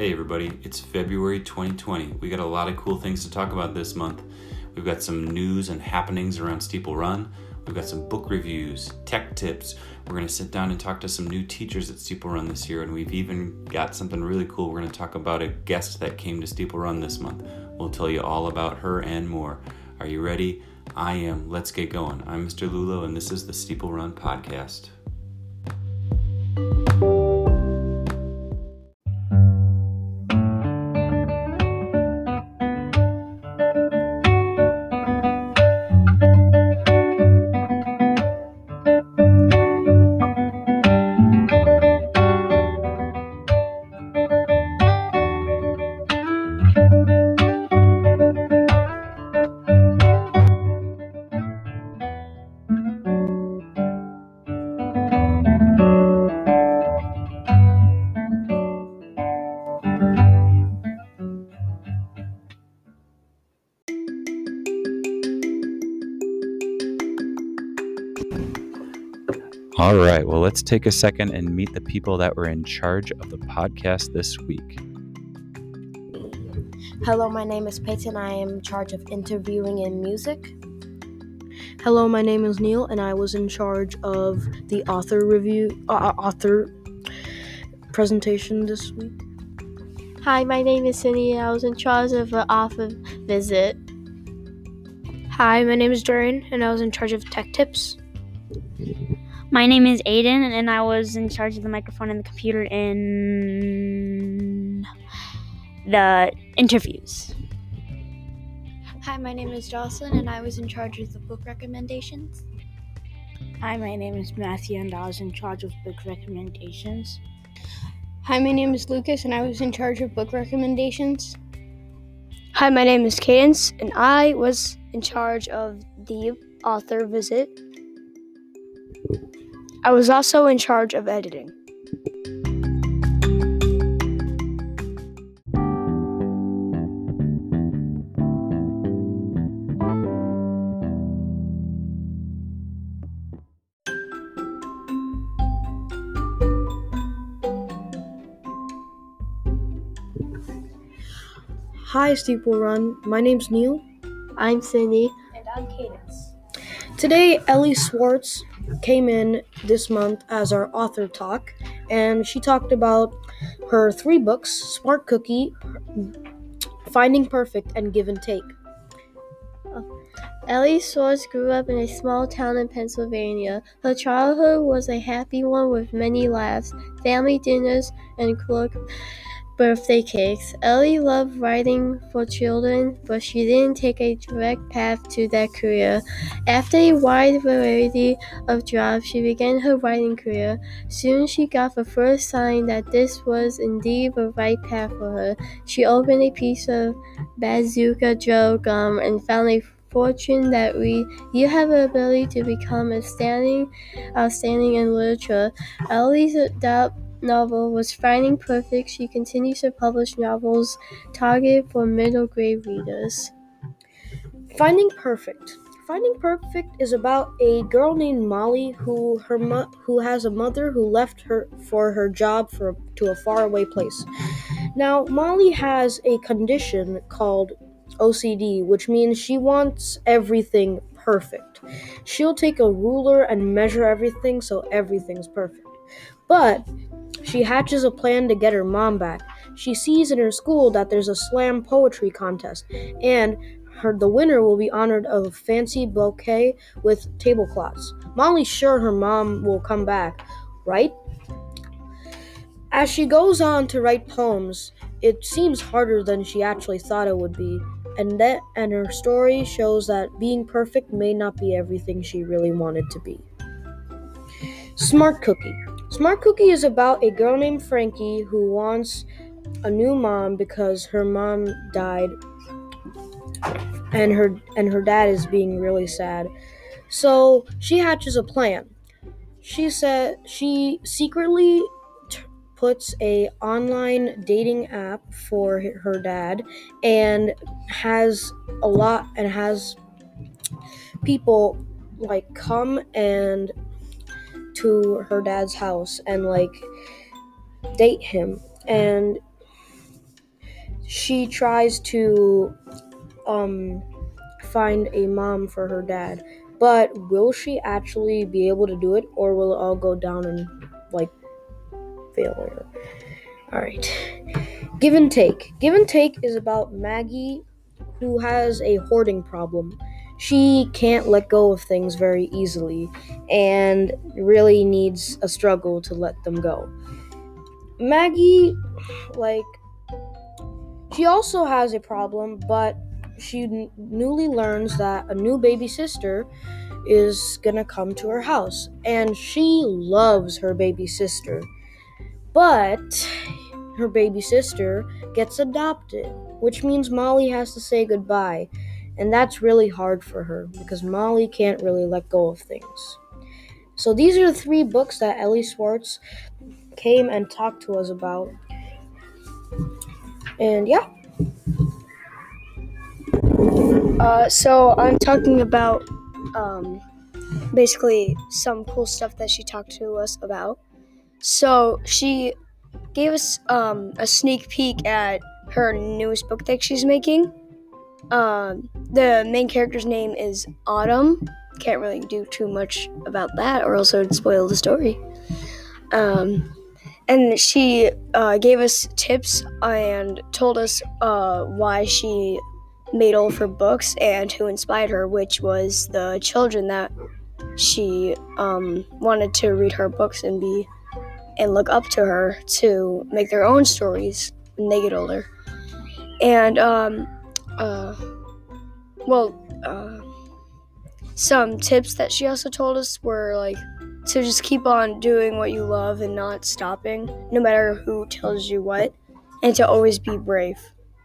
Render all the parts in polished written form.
Hey everybody, it's February 2020. We got a lot of cool things to talk about this month. We've got some news and happenings around Steeple Run. We've got some book reviews, tech tips. We're going to sit down and talk to some new teachers at Steeple Run this year, and we've even got something really cool. We're going to talk about a guest that came to Steeple Run this month. We'll tell you all about her and more. Are you ready? I am. Let's get going. I'm Mr. Lulo, and this is the Steeple Run Podcast. All right, well, let's take a second and meet the people that were in charge of the podcast this week. Hello, my name is Peyton. I am in charge of interviewing and music. Hello, my name is Neil, and I was in charge of the author presentation this week. Hi, my name is Cindy, and I was in charge of the author visit. Hi, my name is Dorian, and I was in charge of tech tips. My name is Aiden, and I was in charge of the microphone and the computer in the interviews. Hi, my name is Jocelyn, and I was in charge of the book recommendations. Hi, my name is Matthew, and I was in charge of book recommendations. Hi, my name is Lucas, and I was in charge of book recommendations. Hi, my name is Cadence, and I was in charge of the author visit. I was also in charge of editing. Hi, Steeple Run. My name's Neil. I'm Cindy. And I'm Cadence. Today, Ellie Swartz came in this month as our author talk, and she talked about her 3 books, Smart Cookie, Finding Perfect, and Give and Take. Ellie Swartz grew up in a small town in Pennsylvania. Her childhood was a happy one with many laughs, family dinners, and birthday cakes. Ellie loved writing for children, but she didn't take a direct path to that career. After a wide variety of jobs, she began her writing career. Soon she got the first sign that this was indeed the right path for her. She opened a piece of Bazooka Joe gum and found a fortune that read, "You have the ability to become outstanding in literature." Ellie's adult novel was Finding Perfect. She continues to publish novels targeted for middle grade readers. Finding Perfect. Finding Perfect is about a girl named Molly who has a mother who left her for her job to a faraway place. Now, Molly has a condition called OCD, which means she wants everything perfect. She'll take a ruler and measure everything so everything's perfect. But she hatches a plan to get her mom back. She sees in her school that there's a slam poetry contest, and the winner will be honored of a fancy bouquet with tablecloths. Molly's sure her mom will come back, right? As she goes on to write poems, it seems harder than she actually thought it would be, and her story shows that being perfect may not be everything she really wanted to be. Smart Cookie. Smart Cookie is about a girl named Frankie who wants a new mom because her mom died and her dad is being really sad. So she hatches a plan. She said she secretly puts a online dating app for her dad and has people come and to her dad's house and date him. And she tries to find a mom for her dad. But will she actually be able to do it, or will it all go down in failure? All right. Give and Take. Give and Take is about Maggie, who has a hoarding problem. She can't let go of things very easily and really needs a struggle to let them go. Maggie, she also has a problem, but she newly learns that a new baby sister is gonna come to her house, and she loves her baby sister. But her baby sister gets adopted, which means Molly has to say goodbye, and that's really hard for her because Molly can't really let go of things. So these are the 3 books that Ellie Swartz came and talked to us about. And yeah. So I'm talking about basically some cool stuff that she talked to us about. So she gave us a sneak peek at her newest book that she's making. The main character's name is Autumn. Can't really do too much about that, or else it would spoil the story. And she gave us tips and told us why she made all of her books and who inspired her, which was the children that she wanted to read her books and look up to her to make their own stories when they get older. And some tips that she also told us were to just keep on doing what you love and not stopping, no matter who tells you what, and to always be brave.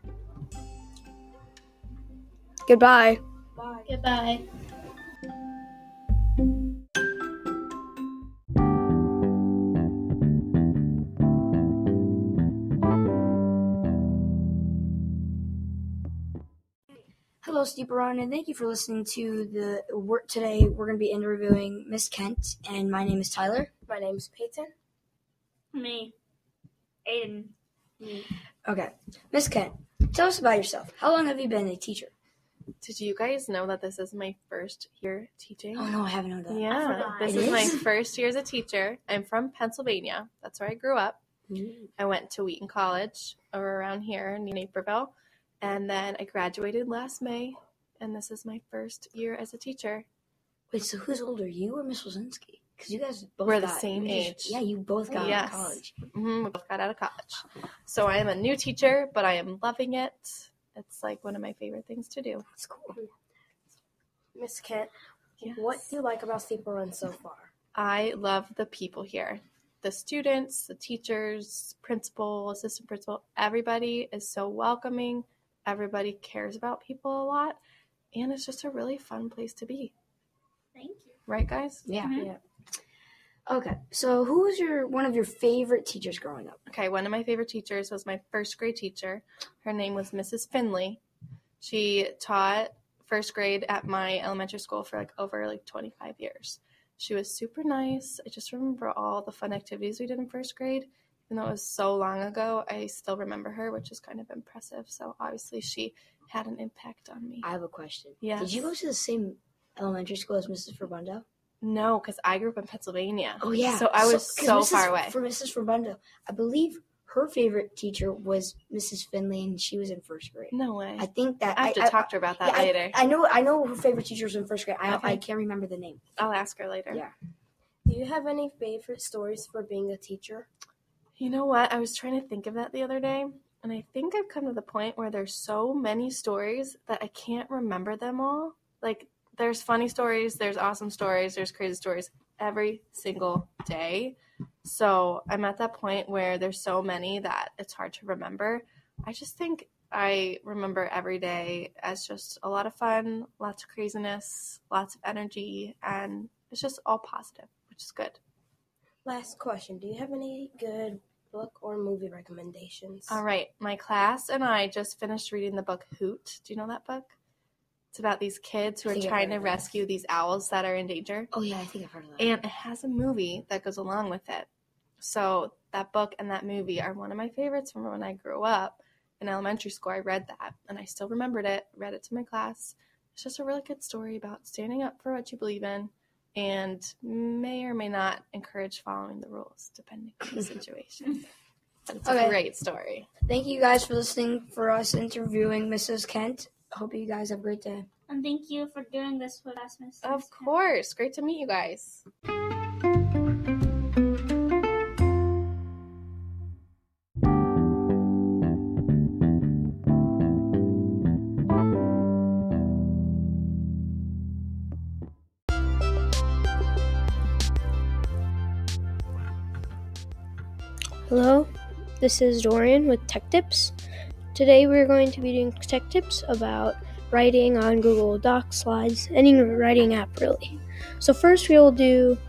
Goodbye. Bye. Goodbye. Hello, Steeple Run, and thank you for listening to the work. Today, we're going to be interviewing Miss Kent, and my name is Tyler. My name is Peyton. Me. Aiden. Me. Okay. Miss Kent, tell us about yourself. How long have you been a teacher? Did you guys know that this is my first year teaching? Oh, no, I haven't known that. Yeah, this is my first year as a teacher. I'm from Pennsylvania. That's where I grew up. I went to Wheaton College over around here in Naperville. And then I graduated last May, and this is my first year as a teacher. Wait, so who's older, you or Miss Wazinski? Because you guys both We're the same age. You both got out of college. Mm-hmm, we both got out of college. So I am a new teacher, but I am loving it. It's one of my favorite things to do. It's cool. Miss Kent, yes. What do you like about Steeple Run so far? I love the people here. The students, the teachers, principal, assistant principal, everybody is so welcoming. Everybody cares about people a lot, and it's just a really fun place to be. Thank you. Right, guys? Yeah. Mm-hmm. Yeah. Okay, so who was one of your favorite teachers growing up? Okay, one of my favorite teachers was my first grade teacher. Her name was Mrs. Finley. She taught first grade at my elementary school for over 25 years. She was super nice. I just remember all the fun activities we did in first grade. Even though it was so long ago, I still remember her, which is kind of impressive. So obviously she had an impact on me. I have a question. Yes. Did you go to the same elementary school as Mrs. Fabundo? No, because I grew up in Pennsylvania. Oh, yeah. So I was so far away. For Mrs. Fabundo, I believe her favorite teacher was Mrs. Finley, and she was in first grade. No way. I think that... I have to talk to her about that later. I know her favorite teacher was in first grade. I can't remember the name. I'll ask her later. Yeah. Do you have any favorite stories for being a teacher? You know what? I was trying to think of that the other day, and I think I've come to the point where there's so many stories that I can't remember them all. There's funny stories, there's awesome stories, there's crazy stories every single day. So I'm at that point where there's so many that it's hard to remember. I just think I remember every day as just a lot of fun, lots of craziness, lots of energy, and it's just all positive, which is good. Last question. Do you have any good book or movie recommendations? All right. My class and I just finished reading the book Hoot. Do you know that book? It's about these kids who are trying to rescue these owls that are in danger. Oh, yeah, I think I've heard of that. And it has a movie that goes along with it. So that book and that movie are one of my favorites from when I grew up. in elementary school, I read that, and I still remembered it, read it to my class. It's just a really good story about standing up for what you believe in, and may or may not encourage following the rules, depending on the situation. But it's a great story. Thank you guys for listening for us interviewing Mrs. Kent. I hope you guys have a great day. And thank you for doing this with us, Miss. Of course. Great to meet you guys. Hello, this is Dorian with Tech Tips. Today we're going to be doing tech tips about writing on Google Docs, Slides, any writing app really. So first we'll do,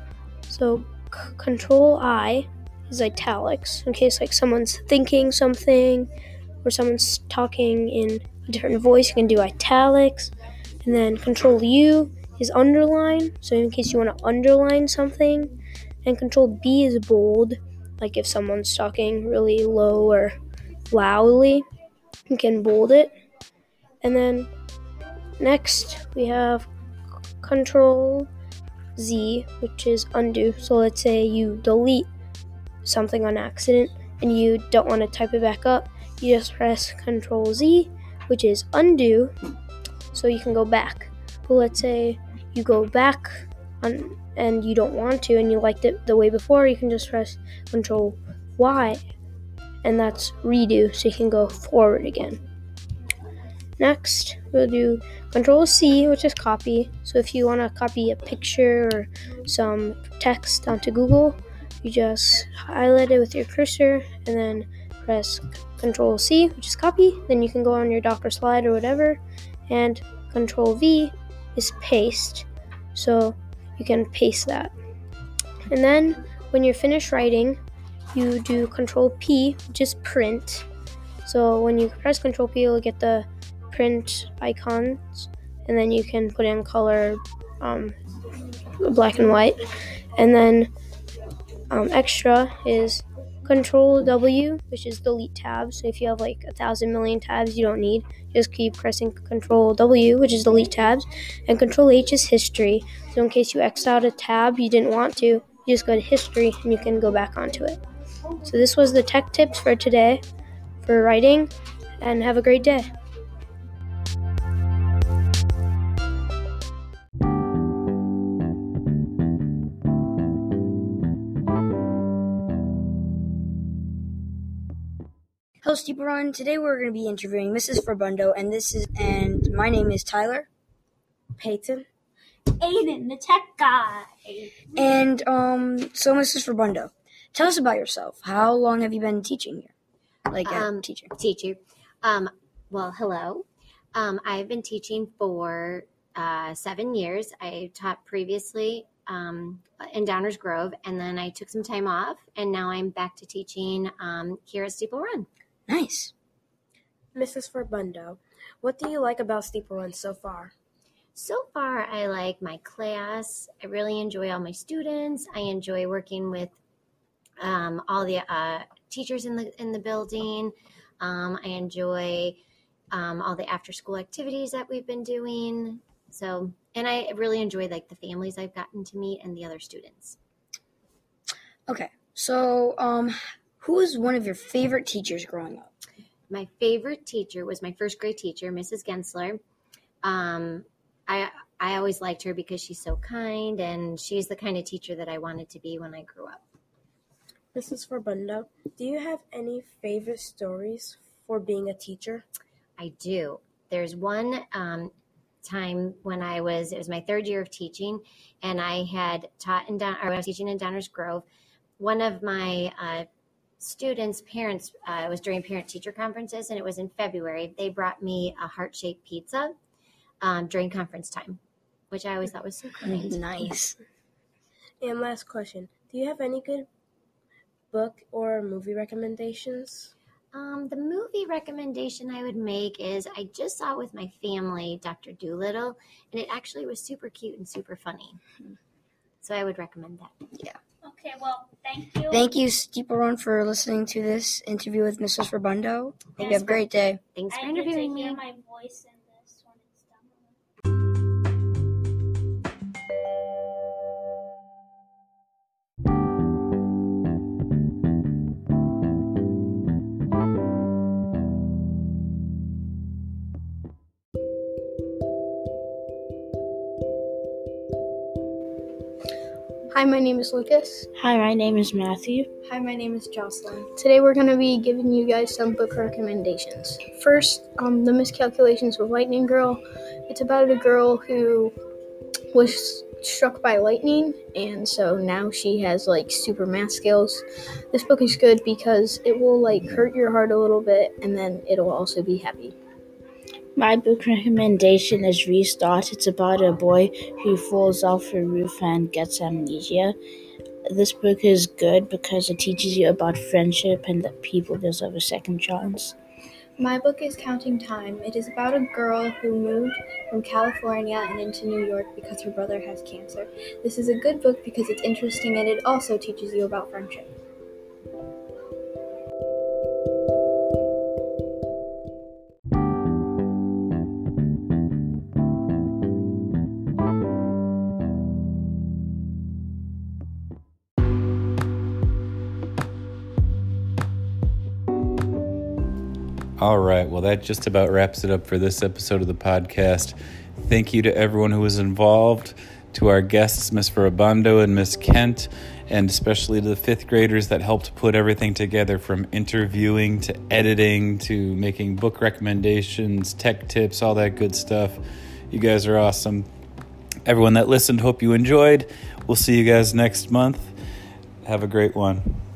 Control I is italics, in case like someone's thinking something or someone's talking in a different voice, you can do italics. And then Control U is underline, so in case you want to underline something. And Control B is bold, like if someone's talking really low or loudly, you can bold it. And then next we have Control Z, which is undo. So let's say you delete something on accident and you don't want to type it back up, you just press Control Z, which is undo, so you can go back. But let's say you go back and you don't want to and you liked it the way before, you can just press Control Y, and that's redo, so you can go forward again. Next, we'll do Control C, which is copy. So if you want to copy a picture or some text onto Google, you just highlight it with your cursor and then press Control C, which is copy. Then you can go on your doc or slide or whatever. And Control V is paste. So you can paste that. And then when you're finished writing, you do Control P, which is print. So when you press Control P, you'll get the print icons, and then you can put in color, black and white. And then extra is Control W, which is delete tabs. So if you have like 1,000 million tabs you don't need, just keep pressing Control W, which is delete tabs. And Control H is history. So in case you X out a tab you didn't want to, you just go to history and you can go back onto it. So this was the tech tips for today for writing, and have a great day. Hello, Steeple Run. Today we're going to be interviewing Mrs. Forbundo, and my name is Tyler. Peyton. Aiden, the tech guy. And so Mrs. Forbundo, tell us about yourself. How long have you been teaching here? Teacher. Well, hello. I've been teaching for 7 years. I taught previously in Downers Grove, and then I took some time off, and now I'm back to teaching here at Steeple Run. Nice. Mrs. Forbundo, what do you like about Steeple Run so far? So far, I like my class. I really enjoy all my students. I enjoy working with all the teachers in the building. I enjoy all the after-school activities that we've been doing. So, and I really enjoy like the families I've gotten to meet and the other students. Okay, so who was one of your favorite teachers growing up? My favorite teacher was my first grade teacher, Mrs. Gensler. I always liked her because she's so kind, and she's the kind of teacher that I wanted to be when I grew up. Mrs. Forbundo, do you have any favorite stories for being a teacher? I do. There's one time when it was my third year of teaching, and I had I was teaching in Downers Grove. One of my students' parents, it was during parent-teacher conferences, and it was in February. They brought me a heart-shaped pizza during conference time, which I always thought was so kind. Nice. And last question, do you have any good book or movie recommendations? The movie recommendation I would make is I just saw it with my family, Dr. Dolittle, and it actually was super cute and super funny. So I would recommend that. Yeah. Okay, well, thank you. Thank you, Steeple Run, for listening to this interview with Mrs. Rabundo. Hope you have a great day. Thanks for I get interviewing to hear me. my voice in this when it's done. Hi, my name is Lucas. Hi, my name is Matthew. Hi, my name is Jocelyn. Today we're going to be giving you guys some book recommendations. First, The Miscalculations of Lightning Girl. It's about a girl who was struck by lightning, and so now she has like super math skills. This book is good because it will like hurt your heart a little bit, and then it'll also be happy. My book recommendation is Restart. It's about a boy who falls off a roof and gets amnesia. This book is good because it teaches you about friendship and that people deserve a second chance. My book is Counting Time. It is about a girl who moved from California and into New York because her brother has cancer. This is a good book because it's interesting and it also teaches you about friendship. All right, well, that just about wraps it up for this episode of the podcast. Thank you to everyone who was involved, to our guests, Miss Farabundo and Miss Kent, and especially to the fifth graders that helped put everything together, from interviewing to editing to making book recommendations, tech tips, all that good stuff. You guys are awesome. Everyone that listened, hope you enjoyed. We'll see you guys next month. Have a great one.